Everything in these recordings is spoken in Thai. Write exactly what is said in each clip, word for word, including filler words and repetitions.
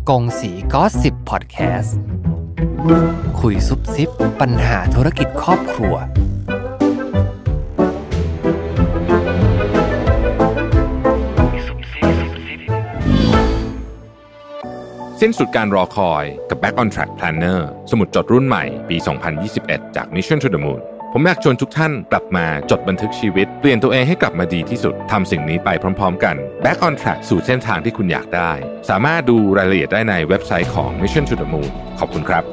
กงสีก็สิบพอดแคสต์คุยซุบซิบปัญหาธุรกิจครอบครัวสิ้นสุดการรอคอยกับ Back on Track Planner สมุดจดรุ่นใหม่ปี สองพันยี่สิบเอ็ด จาก Mission to the Moon ผมอยากชวนทุกท่านกลับมาจดบันทึกชีวิตเปลี่ยนตัวเองให้กลับมาดีที่สุดทำสิ่งนี้ไปพร้อมๆกัน Back on Track สู่เส้นทางที่คุณอยากได้สามารถดูรายละเอียดได้ในเว็บไซต์ของ Mission to the Moon ขอบคุณครับ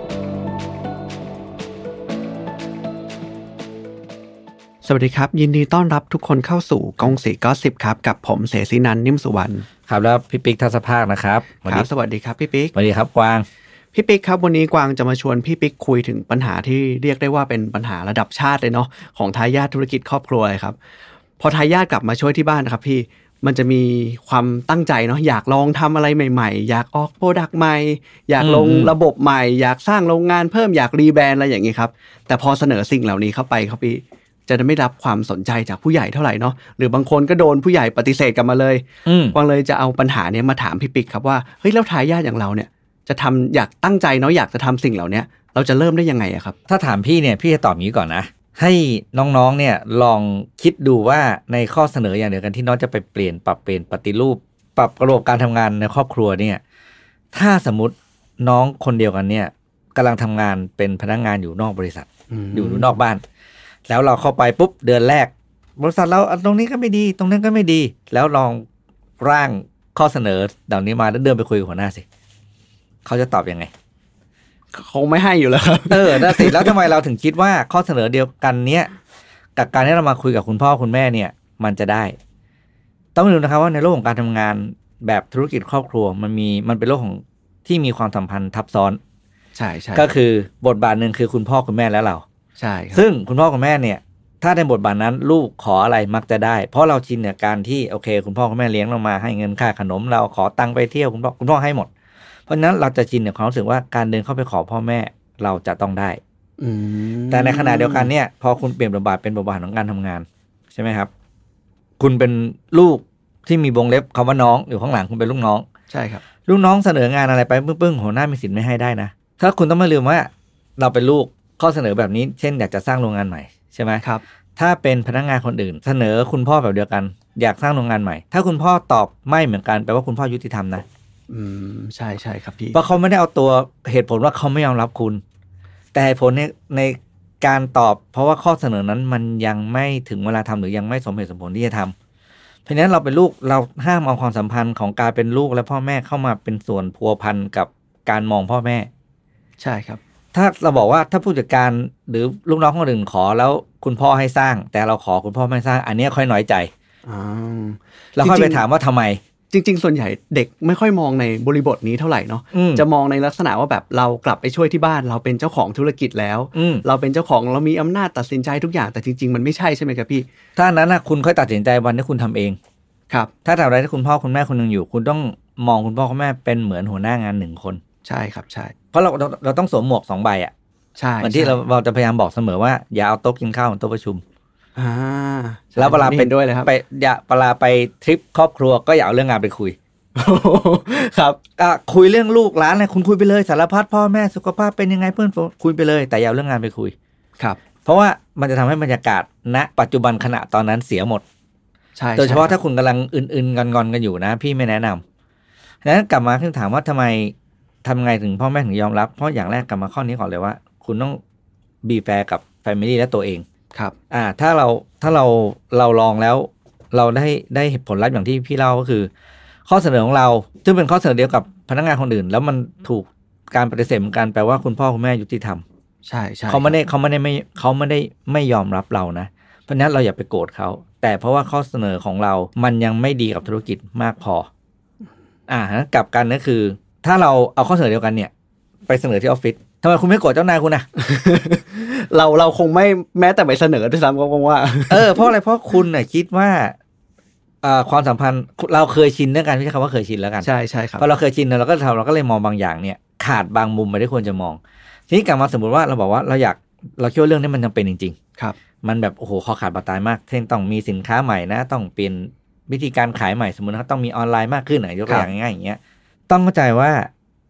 สวัสดีครับยินดีต้อนรับทุกคนเข้าสู่กงสีก็สิบครับกับผมเสศินันท์นิ่มสุวรรณครับแล้วพี่ปิ๊กทัศภาคนะครับครับสวัสดีครับพี่ปิ๊กสวัสดีครับกวางพี่ปิ๊กครับวันนี้กวางจะมาชวนพี่ปิ๊กคุยถึงปัญหาที่เรียกได้ว่าเป็นปัญหาระดับชาติเลยเนาะของทายาทธุรกิจครอบครัวเลยครับพอทายาทกลับมาช่วยที่บ้านนะครับพี่มันจะมีความตั้งใจเนาะอยากลองทำอะไรใหม่ๆอยากออกโปรดักต์ใหม่อยากลงระบบใหม่อยากสร้างโรงงานเพิ่มอยากรีแบรนด์อะไรอย่างงี้ครับแต่พอเสนอสิ่งเหล่านี้เข้าไปครับพี่จะไม่รับความสนใจจากผู้ใหญ่เท่าไหร่เนาะหรือบางคนก็โดนผู้ใหญ่ปฏิเสธกลับมาเลยกวางเลยจะเอาปัญหาเนี้ยมาถามพี่ปิ๊กครับว่าเฮ้ยแล้วทายาทอย่างเราเนี่ยจะทำอยากตั้งใจเนาะอยากจะทำสิ่งเหล่านี้เราจะเริ่มได้ยังไงอะครับถ้าถามพี่เนี่ยพี่จะตอบงี้ก่อนนะให้น้องๆเนี่ยลองคิดดูว่าในข้อเสนออย่างเดียวกันที่น้องจะไปเปลี่ยนปรับเปลี่ยนปฏิรูปปรับระบบการทำงานในครอบครัวเนี่ยถ้าสมมติน้องคนเดียวกันเนี่ยกำลังทำงานเป็นพนักงานอยู่นอกบริษัทอยู่นอกบ้านแล้วเราเข้าไปปุ๊บเดือนแรกบริษัทเราตรงนี้ก็ไม่ดีตรงนั้นก็ไม่ดีแล้วลองร่างข้อเสนอเหล่านี้มาแล้วเดินไปคุยกับหัวหน้าสิเขาจะตอบยังไงคงไม่ให้อยู่แล้วครับเออนั่นสิแล้วทำไมเราถึงคิดว่าข้อเสนอเดียวกันเนี้ยกับการที่เรามาคุยกับคุณพ่อคุณแม่เนี่ยมันจะได้ต้องดูนะครับว่าในโลกของการทำงานแบบธุรกิจครอบครัวมันมีมันเป็นโลกของที่มีความสัมพันธ์ทับซ้อนใช่ใช่ก็คือบทบาทหนึ่งคือคุณพ่อคุณแม่และเราใช่ครับซึ่งคุณพ่อคุณแม่เนี่ยถ้าในบทบาทนั้นลูกขออะไรมักจะได้เพราะเราชินกับการที่โอเคคุณพ่อคุณแม่เลี้ยงเรามาให้เงินค่าขนมเราขอตังค์ไปเที่ยวคุณพ่อคุณพ่อให้หมดเพราะฉะนั้นเราจะชินกับความรู้สึกว่าการเดินเข้าไปขอพ่อแม่เราจะต้องได้แต่ในขณะเดียวกันเนี่ยพอคุณเปลี่ยนบทบาทเป็นบทบาทของการทำงานใช่ไหมครับคุณเป็นลูกที่มีวงเล็บคำว่าน้องอยู่ข้างหลังคุณเป็นลูกน้องใช่ครับลูกน้องเสนองานอะไรไปปึ้งๆหัวหน้ามีสิทธิ์ไม่ให้ได้นะถ้าคุณต้องไม่ลืมว่าเราเป็นลูกข้อเสนอแบบนี้เช่นอยากจะสร้างโรงงานใหม่ใช่ไหมครับถ้าเป็นพนักงานคนอื่นเสนอคุณพ่อแบบเดียวกันอยากสร้างโรงงานใหม่ถ้าคุณพ่อตอบไม่เหมือนกันแปลว่าคุณพ่อยุติธรรมนะอืมใช่ใช่ครับพี่เพราะเขาไม่ได้เอาตัวเหตุผลว่าเขาไม่ยอมรับคุณแต่เหตุผลในในการตอบเพราะว่าข้อเสนอนั้นมันยังไม่ถึงเวลาทำหรือยังไม่สมเหตุสมผลที่จะทำเพราะฉะนั้นเราเป็นลูกเราห้ามเอาความสัมพันธ์ของการเป็นลูกและพ่อแม่เข้ามาเป็นส่วนพัวพันกับการมองพ่อแม่ใช่ครับถ้าเราบอกว่าถ้าผู้จัดการหรือลูกน้องคนอื่นขอแล้วคุณพ่อให้สร้างแต่เราขอคุณพ่อไม่สร้างอันนี้ค่อยน้อยใจแล้วค่อยไปถามว่าทำไมจริงๆส่วนใหญ่เด็กไม่ค่อยมองในบริบทนี้เท่าไหร่เนาะจะมองในลักษณะว่าแบบเรากลับไปช่วยที่บ้านเราเป็นเจ้าของธุรกิจแล้วเราเป็นเจ้าของเรามีอำนาจตัดสินใจทุกอย่างแต่จริงๆมันไม่ใช่ใช่ไหมครับพี่ถ้านั้นนะคุณค่อยตัดสินใจวันที่คุณทำเองครับถ้าทำอะไรที่คุณพ่อคุณแม่คนนึงอยู่คุณต้องมองคุณพ่อคุณแม่เป็นเหมือนหัวหน้างานหนึ่งคนใช่ครับใช่เพราะเราเราเราต้องสวมหมวกสองใบอ่ะใช่เหมือนที่เราเราจะพยายามบอกเสมอว่าอย่าเอาโต๊ะกินข้าวเหมือนโต๊ะประชุมอ่าแล้วเวลาเป็นด้วยเลยครับไปอย่าเวลาไปทริปครอบครัวก็อย่าเอาเรื่องงานไปคุยครับอ่ะคุยเรื่องลูกหลานอะไรคุณคุยไปเลยสารพัดพ่อแม่สุขภาพเป็นยังไงเพื่อนคุยไปเลยแต่อย่าเอาเรื่องงานไปคุยครับเพราะว่ามันจะทำให้บรรยากาศณปัจจุบันขณะตอนนั้นเสียหมดใช่โดยเฉพาะถ้าคุณกำลังอื่นๆงอนๆกันอยู่นะพี่ไม่แนะนำดังนั้นกลับมาขึ้นถามว่าทำไมทำไงถึงพ่อแม่ถึงยอมรับเพราะอย่างแรกกลับมาข้อนี้ก่อนเลยว่าคุณต้องบีแฟร์กับแฟมิลี่และตัวเองครับอ่าถ้าเราถ้าเราเราลองแล้วเราได้ได้ผลลัพธ์อย่างที่พี่เล่าก็คือข้อเสนอของเราซึ่งเป็นข้อเสนอเดียวกับพนักงานคนอื่นแล้วมันถูกการปฏิเสธเหมือนกันแปลว่าคุณพ่อคุณแม่ยุติธรรมใช่ใช่เขาไม่ได้เขาไม่ได้ไม่เขาไม่ได้ไม่ยอมรับเรานะเพราะฉะนั้นเราอย่าไปโกรธเขาแต่เพราะว่าข้อเสนอของเรามันยังไม่ดีกับธุรกิจมากพออ่ากลับกันก็คือถ้าเราเอาข้อเสนอเดียวกันเนี่ยไปเสนอที่ออฟฟิศทำไมคุณไม่โกรธเจ้านายคุณนะเราเราคงไม่แม้แต่ไปเสนอด้วยซ้ำก็คงว่าเออเพราะอะไรเพราะคุณน่ะคิดว่าความสัมพันธ์เราเคยชินเรื่องการใช้คำว่าเคยชินแล้วกันใช่ใช่ครับพอเราเคยชินเราก็ทำเราก็เลยมองบางอย่างเนี่ยขาดบางมุมไปที่ควรจะมองทีนี้กลับมาสมมติว่าเราบอกว่าเราอยากเราคิดว่าเรื่องนี้มันจำเป็นจริงๆครับมันแบบโอ้โหคอขาดบาดตายมากเช่นต้องมีสินค้าใหม่นะต้องเปลี่ยนวิธีการขายใหม่สมมติว่าต้องมีออนไลน์มากขึ้นยกตัวอย่างง่ายๆอย่างเงี้ยต้องเข้าใจว่า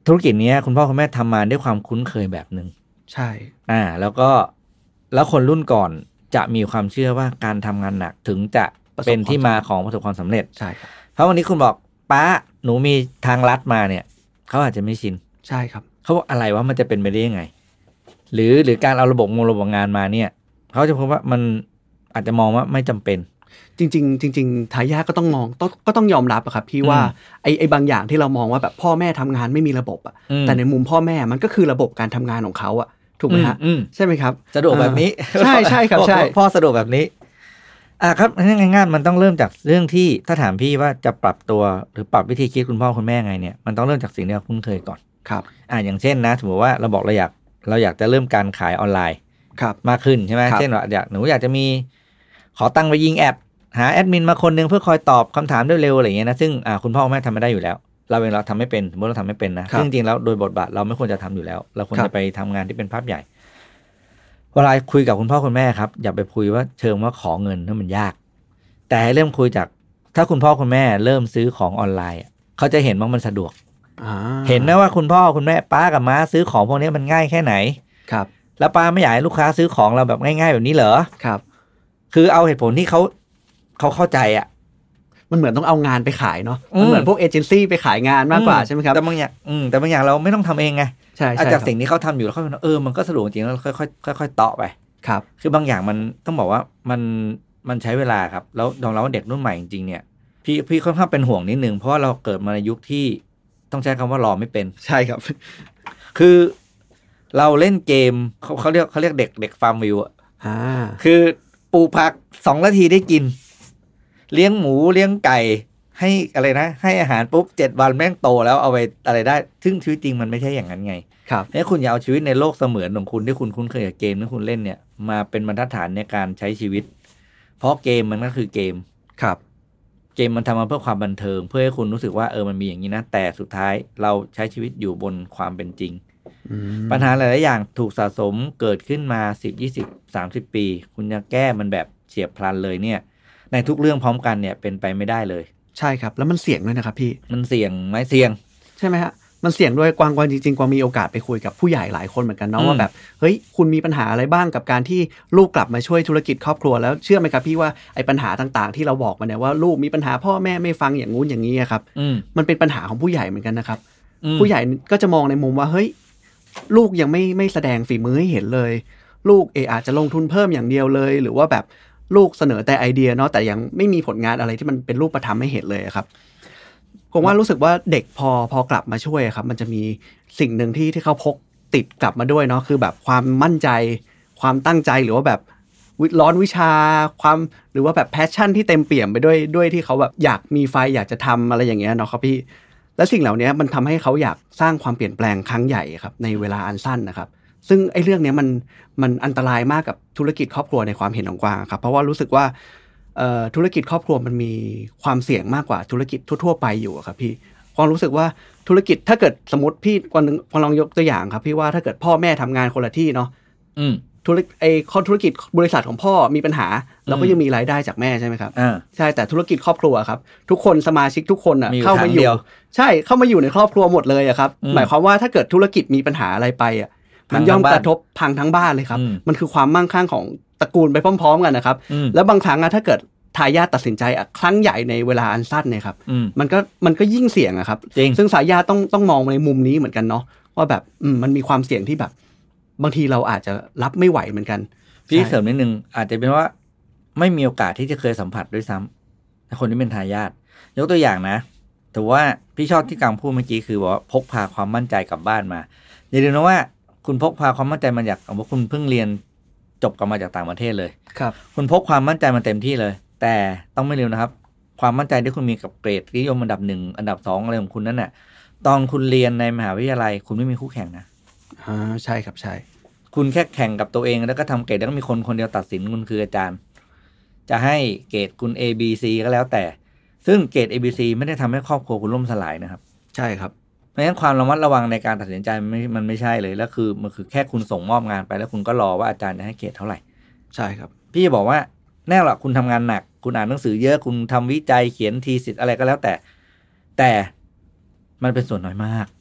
ธุรกิจนี้คุณพ่อคุณแม่ทำมาด้วยความคุ้นเคยแบบนึงใช่อ่าแล้วก็แล้วคนรุ่นก่อนจะมีความเชื่อว่าการทำงานหนักถึงจะเป็นที่มาของประสบความสำเร็จใช่ครับเพราะวันนี้คุณบอกป้าหนูมีทางลัดมาเนี่ยเขาอาจจะไม่ชินใช่ครับเขาบอกอะไรว่ามันจะเป็นไปได้ยังไงหรือหรือการเอาระบบงงระบบงานมาเนี่ยเขาจะพบว่ามันอาจจะมองว่าไม่จำเป็นจริงๆจริงๆทายาทก็ต้องมองต้องก็ต้องยอมรับอะครับพี่ว่าไอ้ไอ้บางอย่างที่เรามองว่าแบบพ่อแม่ทำงานไม่มีระบบอะแต่ในมุมพ่อแม่มันก็คือระบบการทำงานของเขาอะถูกไหมฮะใช่ไหมครับสะดวกแบบนี้ใช่ใช่ครับใช่พ่อสะดวกแบบนี้อ่ะครับง่ายๆมันต้องเริ่มจากเรื่องที่ถ้าถามพี่ว่าจะปรับตัวหรือปรับวิธีคิดคุณพ่อคุณแม่ไงเนี่ยมันต้องเริ่มจากสิ่งที่เราคุ้นเคยก่อนครับอ่ะอย่างเช่นนะสมมติว่าเราบอกเราอยากเราอยากจะเริ่มการขายออนไลน์ครับมากขึ้นใช่ไหมเช่นว่าอยากหนูอยากจะมีขอตั้งไปยิงแอดหาแอดมินมาคนนึงเพื่อคอยตอบคำถามได้เร็วอะไรอย่างเงี้ยนะซึ่งอ่าคุณพ่อคุณแม่ทำไม่ได้อยู่แล้วเราเองเราทำไม่เป็นสมมติเราทำไม่เป็นนะซึ่งจริงๆแล้วโดยบทบาทเราไม่ควรจะทำอยู่แล้วเราควรจะไปทำงานที่เป็นภาพใหญ่เวลาคุยกับคุณพ่อคุณแม่ครับอย่าไปคุยว่าเชิงว่าขอเงินนั่นมันยากแต่ให้เริ่มคุยจากถ้าคุณพ่อคุณแม่เริ่มซื้อของออนไลน์เขาจะเห็นว่ามันสะดวกเห็นนะว่าคุณพ่อคุณแม่ป้ากับม้าซื้อของพวกนี้มันง่ายแค่ไหนครับแล้วป้าไม่อยากให้ลูกค้าซื้อของเราแบบง่ายๆแบบนี้เหรอครับคือเอาเหตุผลที่เขาเขาเข้าใจอ่ะมันเหมือนต้องเอางานไปขายเนาะมันเหมือนพวกเอเจนซี่ไปขายงานมากกว่าใช่ไหมครับแต่บางอย่างอืมแต่บางอย่างเราไม่ต้องทำเองไงใช่ใช่จากสิ่งที่เขาทำอยู่แล้วเขาเออมันก็สะดวกจริงแล้วค่อยๆค่อยๆเตาะไปครับคือบางอย่างมันต้องบอกว่ามันมันใช้เวลาครับแล้วยอมรับว่าเด็กรุ่นใหม่จริงๆเนี่ยพี่พี่ค่อนข้างเป็นห่วงนิดนึงเพราะว่าเราเกิดมาในยุคที่ต้องใช้คำว่ารอไม่เป็นใช่ครับคือเราเล่นเกมเขาเขาเรียกเขาเรียกเด็กเด็กฟาร์มวิวอ่ะคือปลูกผักสองนาทีได้กินเลี้ยงหมูเลี้ยงไก่ให้อะไรนะให้อาหารปุ๊บเจ็ดวันแม่งโตแล้วเอาไปอะไรได้ซึ่งชีวิตจริงมันไม่ใช่อย่างนั้นไงครับถ้าคุณอยากเอาชีวิตในโลกเสมือนของคุณที่คุณคุ้นเคยกับเกมที่คุณเล่นเนี่ยมาเป็นบรรทัดฐานในการใช้ชีวิตเพราะเกมมันก็คือเกมครับเกมมันทำมาเพื่อความบันเทิงเพื่อให้คุณรู้สึกว่าเออมันมีอย่างนี้นะแต่สุดท้ายเราใช้ชีวิตอยู่บนความเป็นจริงปัญหาหลายๆอย่างถูกสะสมเกิดขึ้นมาสิบ ยี่สิบ สามสิบปีคุณจะแก้มันแบบเฉียบพลันเลยเนี่ยในทุกเรื่องพร้อมกันเนี่ยเป็นไปไม่ได้เลยใช่ครับแล้วมันเสี่ยงด้วยนะครับพี่มันเสี่ยงไหมเสี่ยงใช่ไหมฮะมันเสี่ยงด้วยกวางกวางจริงๆกวางมีโอกาสไปคุยกับผู้ใหญ่หลายคนเหมือนกันเนาะว่าแบบเฮ้ยคุณมีปัญหาอะไรบ้างกับการที่ลูกกลับมาช่วยธุรกิจครอบครัวแล้วเชื่อไหมครับพี่ว่าไอ้ปัญหาต่างๆที่เราบอกมาเนี่ยว่าลูกมีปัญหาพ่อแม่ไม่ฟังอย่างงู้นอย่างนี้ครับมันเป็นปัญหาของผู้ใหญ่เหมือนกันนะครับผู้ใหญ่ก็จะมองในมุมว่าเฮ้ยลูกยังไม่ไม่แสดงฝีมือให้เห็นเลยลูกเออาจจะลงทุนเพิ่มอย่างเดียวเลยหรือว่าแบบลูกเสนอแต่ไอเดียเนาะแต่ยังไม่มีผลงานอะไรที่มันเป็นรูปธรรมให้เห็นเลยครับผมว่ารู้สึกว่าเด็กพอพอกลับมาช่วยครับมันจะมีสิ่งหนึ่งที่ที่เขาพกติดกลับมาด้วยเนาะคือแบบความมั่นใจความตั้งใจหรือว่าแบบร้อนวิชาความหรือว่าแบบแพชชั่นที่เต็มเปี่ยมไปด้วยด้วยที่เขาแบบอยากมีไฟอยากจะทำอะไรอย่างเงี้ยเนาะครับพี่และสิ่งเหล่านี้มันทำให้เขาอยากสร้างความเปลี่ยนแปลงครั้งใหญ่ครับในเวลาอันสั้นนะครับซึ่งไอ้เรื่องนี้มันมันอันตรายมากกับธุรกิจครอบครัวในความเห็นของกวางครับเพราะว่ารู้สึกว่าธุรกิจครอบครัวมันมีความเสี่ยงมากกว่าธุรกิจทั่วๆไปอยู่ครับพี่กวางรู้สึกว่าธุรกิจถ้าเกิดสมมติพี่กวางกวางลองยกตัวอย่างครับพี่ว่าถ้าเกิดพ่อแม่ทำงานคนละที่เนาะธุรกิจไอ้ธุรกิจบริษัทของพ่อมีปัญหาเราก็ยังมีรายได้จากแม่ใช่ไหมครับใช่แต่ธุรกิจครอบครัวครับทุกคนสมาชิกทุกคนอ่ะเข้ามาอยู่ใช่เข้ามาอยู่ในครอบครัวหมดเลยอะครับหมายความว่าถ้าเกิดธุรกิจมีปัญหาอะไรไปอ่ะมันย่อมกระทบพังทั้งบ้านเลยครับมันคือความมั่งคั่งของตระกูลไปพร้อมๆกันนะครับแล้วบางครั้งอะถ้าเกิดทายาทตัดสินใจอะครั้งใหญ่ในเวลาอันสั้นเนี่ยครับมันก็มันก็ยิ่งเสี่ยงอะครับซึ่งทายาทต้องต้องมองในมุมนี้เหมือนกันเนาะว่าแบบมันมีความเสี่ยงที่แบบบางทีเราอาจจะรับไม่ไหวเหมือนกันพี่เสริมนิดนึงอาจจะเป็นว่าไม่มีโอกาสที่จะเคยสัมผัสด้วยซ้ำในคนที่เป็นทายาทยกตัวอย่างนะแต่ว่าพี่ชอบที่กังพูดเมื่อกี้คือบอกว่าพกพาความมั่นใจกลับบ้านมาอย่าลืมนะว่าคุณพกพาความมั่นใจมาจากว่าคุณเพิ่งเรียนจบกลับมาจากต่างประเทศเลยครับคุณพกความมั่นใจมาเต็มที่เลยแต่ต้องไม่ลืมนะครับความมั่นใจที่คุณมีกับเกรดนิยมอันดับหนึ่งอันดับสองอะไรของคุณนั่นน่ะตอนคุณเรียนในมหาวิทยาลัยคุณไม่มีคู่แข่งนะอ่าใช่ครับใช่คุณแค่แข่งกับตัวเองแล้วก็ทำเกรดแล้วก็มีคนคนเดียวตัดสินคุณคืออาจารย์จะให้เกรดคุณ A B C ก็แล้วแต่ซึ่งเกรด A B C ไม่ได้ทำให้ครอบครัวคุณล่มสลายนะครับใช่ครับเพราะฉะนั้นความระมัดระวังในการตัดสินใจมันไม่มันไม่ใช่เลยแล้วคือมันคือแค่คุณส่งมอบงานไปแล้วคุณก็รอว่าอาจารย์จะให้เกรดเท่าไหร่ใช่ครับพี่จะบอกว่าแน่ละคุณทำงานหนักคุณอ่านหนังสือเยอะคุณทำวิจัยเขียนทีสิทธ์อะไรก็แล้วแต่แต่มันเป็นส่วนน้อยมาก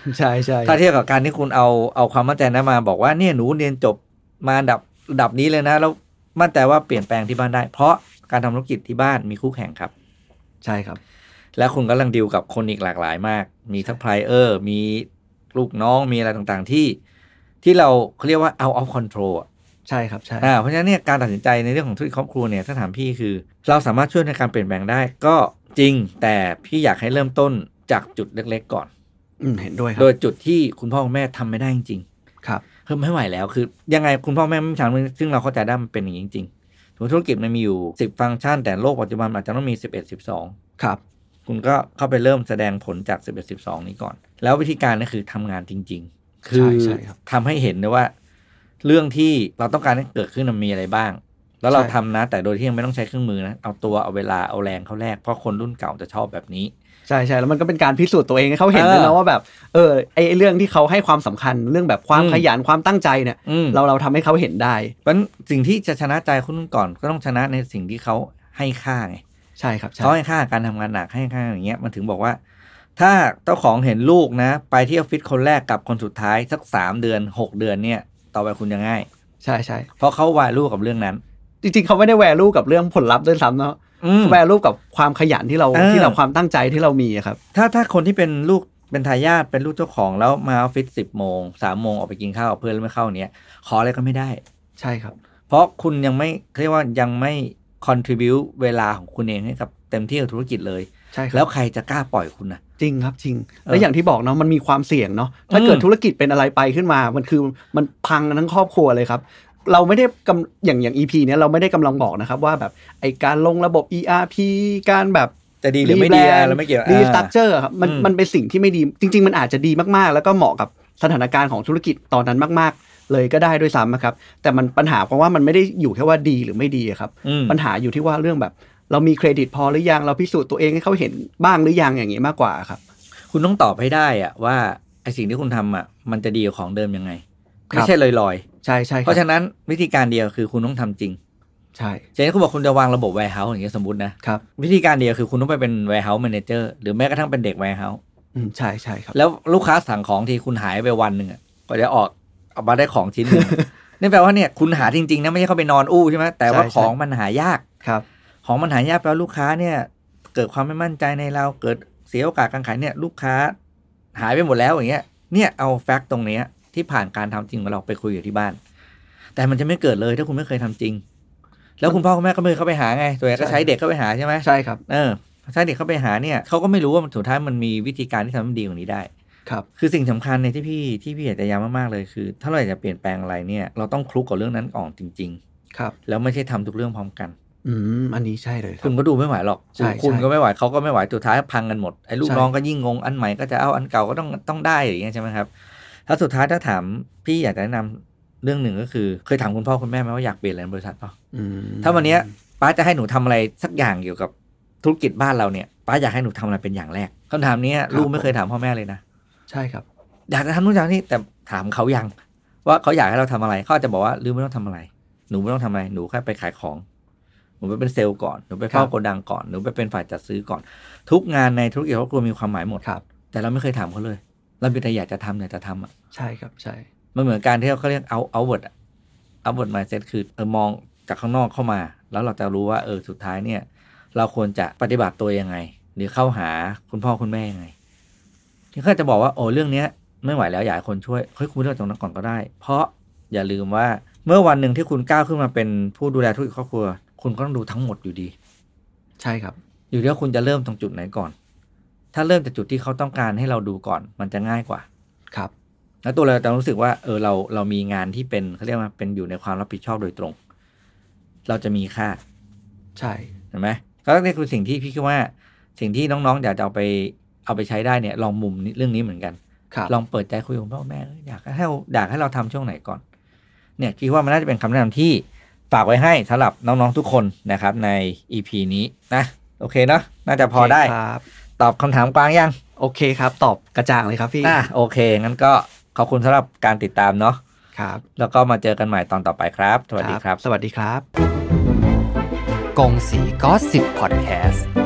ใช่ใช่ถ้าเทียบกับการที่คุณเอาเอาความมั่นใจนั้นมาบอกว่าเนี่ยหนูเรียนจบมาระดับระดับนี้เลยนะแล้วมั่นใจว่าเปลี่ยนแปลงที่บ้านได้เพราะการทำธุรกิจที่บ้านมีคู่แข่งครับใช่ครับแล้วคุณกำลังดีลกับคนอีกหลากหลายมากมีซัพพลายเออร์มีลูกน้องมีอะไรต่างๆที่ที่เราเขาเรียกว่า out of control อ่ะใช่ครับใช่อ่าเพราะฉะนั้นเนี่ยการตัดสินใจในเรื่องของธุรกิจครอบครัวเนี่ยถ้าถามพี่คือเราสามารถช่วยในการเปลี่ยนแปลงได้ก็จริงแต่พี่อยากให้เริ่มต้นจากจุดเล็กๆก่อนอืมเห็นด้วยครับโดยจุดที่คุณพ่อคุณแม่ทำไม่ได้จริงๆครับคือไม่ไหวแล้วคือยังไงคุณพ่อแม่ไม่ทำซึ่งเราเข้าใจได้มันเป็นอย่างนี้จริงๆธุรกิจมันมีอยู่สิบฟังก์ชันแต่โลกปัจจุบันอาจจะต้องมีสิบเอ็ด สิบสองครับคุณก็เข้าไปเริ่มแสดงผลจากสิบเอ็ด สิบสองนี้ก่อนแล้ววิธีการนี่คือทำงานจริงๆคือทำให้เห็นได้ว่าเรื่องที่เราต้องการให้เกิดขึ้นมันมีอะไรบ้างแล้วเราทำนะแต่โดยที่ยังไม่ต้องใช้เครื่องมือนะเอาตัวเอาเวลาเอาแรงเข้าแลกเพราะคนรุ่นเก่าจะชอบแบบนี้ใช่ใช่แล้วมันก็เป็นการพิสูจน์ตัวเองให้เขาเห็นด้วยนะว่าแบบเออไอเรื่องที่เขาให้ความสำคัญเรื่องแบบความขยันความตั้งใจเนี่ยเราเราทำให้เขาเห็นได้เพราะสิ่งที่จะชนะใจคนรุ่นก่อนก็ต้องชนะในสิ่งที่เขาให้ค่าไงใช่ครับเขาให้ค่าการทำงานหนักให้ค่าอย่างเงี้ยมันถึงบอกว่าถ้าเจ้าของเห็นลูกนะไปที่ออฟฟิศคนแรกกับคนสุดท้ายสักสามเดือนหกเดือนเนี่ยต่อไปคุณจะง่ายใช่ใช่เพราะเขาวาลูกับเรื่องนั้นจริงๆเขาไม่ได้แวลูกับเรื่องผลลัพธ์ด้วยซ้ำเนาะแวลูกับความขยันที่เราที่เราความตั้งใจที่เรามีครับถ้าถ้าคนที่เป็นลูกเป็นทายาทเป็นลูกเจ้าของแล้วมาออฟฟิศสิบโมงสามโมงออกไปกินข้าวกับเพื่อนแล้วไม่เข้าเนี้ยขออะไรก็ไม่ได้ใช่ครับเพราะคุณยังไม่เรียกว่ายังไม่ contribute เวลาของคุณเองให้กับเต็มที่กับธุรกิจเลยใช่แล้วใครจะกล้าปล่อยคุณนะจริงครับจริงแล้วอย่างที่บอกเนาะมันมีความเสี่ยงเนาะถ้าเกิดธุรกิจเป็นอะไรไปขึ้นมามันคือมันพังทั้งครอบครัวเลยครับเราไม่ได้กำอย่างอย่าง อี พี เนี้ยเราไม่ได้กำลังบอกนะครับว่าแบบไอการลงระบบ อี อาร์ พี การแบบจะดีหรือไม่ดีเราไม่เกี่ยวรีสตรัคเจอร์ครับมันมันเป็นสิ่งที่ไม่ดีจริงๆมันอาจจะดีมากๆแล้วก็เหมาะกับสถานการณ์ของธุรกิจตอนนั้นมากๆเลยก็ได้ด้วยซ้ำครับแต่มันปัญหาเพราะว่ามันไม่ได้อยู่แค่ว่าดีหรือไม่ดีครับปัญหาอยู่ที่ว่าเรื่องแบบเรามีเครดิตพอหรือยังเราพิสูจน์ตัวเองให้เขาเห็นบ้างหรือยังอย่างนี้มากกว่าครับคุณต้องตอบให้ได้อะว่าไอสิ่งที่คุณทำอ่ะมันจะดีกว่าของเดิมยังไงไม่ใช่ลอยๆใช่ใช่เพราะฉะนั้นวิธีการเดียวคือคุณต้องทำจริงใช่เช่นคุณบอกคุณจะวางระบบ warehouse อย่างเงี้ยสมมตินะครับวิธีการเดียวคือคุณต้องไปเป็น warehouse manager หรือแม้กระทั่งเป็นเด็ก warehouse อืมใช่ใช่ครับแล้วลูกค้าสั่งของทีคุณหายไปวันหนึ่งอ่ะก็จะออกเอามาได้ของชิ้นนึงนี่แปลว่าเนี่ยคุณหาจริงๆนะไม่ใช่เขาไปนอนอู้ใช่ไหมแต่ว่าของมันหายากครับของมันหายากแปลว่าลูกค้าเนี่ยเกิดความไม่มั่นใจในเราเกิดเสียโอกาสการขายเนี่ยลูกค้าหายไปหมดแล้วอย่างเงี้ยเนี่ยเอาแฟกต์ตรงนี้ที่ผ่านการทำจริงของเราไปคุยอยู่ที่บ้านแต่มันจะไม่เกิดเลยถ้าคุณไม่เคยทำจริงแล้วคุณพ่อคุณแม่ก็ไม่เคยเข้าไปหาไงตัวเองก็ใช้เด็กเข้าไปหาใช่ไหมใช่ครับเออใช้เด็กเข้าไปหาเนี่ยเขาก็ไม่รู้ว่าสุดท้ายมันมีวิธีการที่ทำให้ดีกว่านี้ได้ครับคือสิ่งสำคัญในที่พี่ที่พี่อยากจะย้ำมากๆเลยคือถ้าเราอยากจะเปลี่ยนแปลงอะไรเนี่ยเราต้องคลุกกับเรื่องนั้นก่อนจริงๆครับแล้วไม่ใช่ทำทุกเรื่องพร้อมกันอืมอันนี้ใช่เลยคุณก็ดูไม่ไหวหรอกคุณก็ไม่ไหวเขาก็ไม่ไหวสุดท้ายพังกันหมดไอ้ลูกน้องก็ยิ่งงงอันใหม่ก็จะเอาอันเก่าก็ต้องต้องได้อย่างเงี้ยใช่ไหมครับแล้วสุดท้ายถ้าถามพี่อยากจะแนะนำเรื่องหนึ่งก็คือเคยถามคุณพ่อคุณแม่ไหมว่าอยากเปลี่ยนอะไรในบริษัทเปล่าถ้าวันนี้ป้าจะให้หนูทำอะไรสักอย่างเกี่ยวกับธุรกิจบ้านเราเนี่ยป้าอยากให้หนูทำอะไรเป็นอย่างแรกคำถามนี้ลูกไม่เคยถามพ่อแม่เลยนะใช่ครับอยากจะทำนู่นอย่างนี้แต่ถามเขายังว่าเขาอยากให้เราทำอะไรเขาจะบอกว่าลืมไม่ต้องทำอะไรหนูไม่ต้องทำอะไรหนูแค่ไปขายของหนูไปเป็นเซลล์ก่อนหนูไปเฝ้าโกดังก่อนหนูไปเป็นฝ่ายจัดซื้อก่อนทุกงานในธุรกิจครอบครัวมีความหมายหมดแต่เราไม่เคยถามเขาเลยเราเป็นแต่อยากจะทำอยากจะทำอ่ะใช่ครับใช่มันเหมือนการที่เขาเรียกเอาเอาเวิร์ดอะเอาเวิร์ดมายด์เซ็ตคือเออมองจากข้างนอกเข้ามาแล้วเราจะรู้ว่าเออสุดท้ายเนี่ยเราควรจะปฏิบัติตัวยังไงหรือเข้าหาคุณพ่อคุณแม่ยังไงที่เขาจะบอกว่าโอ้เรื่องเนี้ยไม่ไหวแล้วอยากให้คนช่วยเฮ้ยคุณเลือกตรงนั้นก่อนก็ได้เพราะอย่าลืมว่าเมื่อวันหนึ่งที่คุณก้าวขึ้นมาเป็นผู้ดูแลธุรกิจครอบครัวคุณก็ต้องดูทั้งหมดอยู่ดีใช่ครับอยู่ที่ว่าคุณจะเริ่มตรงจุดไหนก่อนถ้าเริ่มจากจุดที่เขาต้องการให้เราดูก่อนมันจะง่ายกว่าครับแล้วตัวเราจะรู้สึกว่าเออเราเรามีงานที่เป็นเขาเรียกว่าเป็นอยู่ในความรับผิดชอบโดยตรงเราจะมีค่าใช่เห็นไหมก็นี่คือสิ่งที่พี่คิดว่าสิ่งที่น้องๆอยากจะเอาไปเอาไปใช้ได้เนี่ยลองมุมเรื่องนี้เหมือนกันลองเปิดใจคุยกับพ่อแม่อยากให้อยากให้เราทำช่วงไหนก่อนเนี่ยคิดว่ามันน่าจะเป็นคำแนะนำที่ฝากไว้ให้สำหรับน้องๆทุกคนนะครับใน อี พี นี้นะโอเคเนาะน่าจะพอได้ตอบคำถามกว้างยังโอเคครับตอบกระจ่างเลยครับพี่อ่ะโอเคงั้นก็ขอบคุณสำหรับการติดตามเนาะครับแล้วก็มาเจอกันใหม่ตอนต่อไปครับสวัสดีครับสวัสดีครับกงสีก็สิบพอดแคสต์